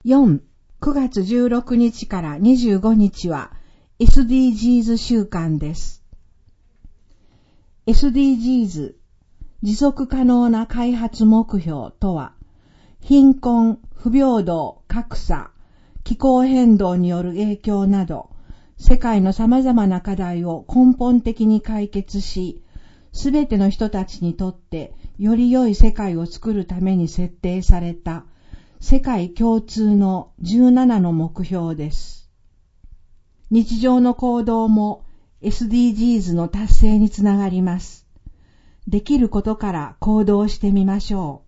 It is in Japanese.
4、9月16日から25日は SDGs 週間です。SDGs、持続可能な開発目標とは、貧困、不平等、格差、気候変動による影響など、世界の様々な課題を根本的に解決し、すべての人たちにとってより良い世界を作るために設定された世界共通の17の目標です。日常の行動も SDGs の達成につながります。できることから行動してみましょう。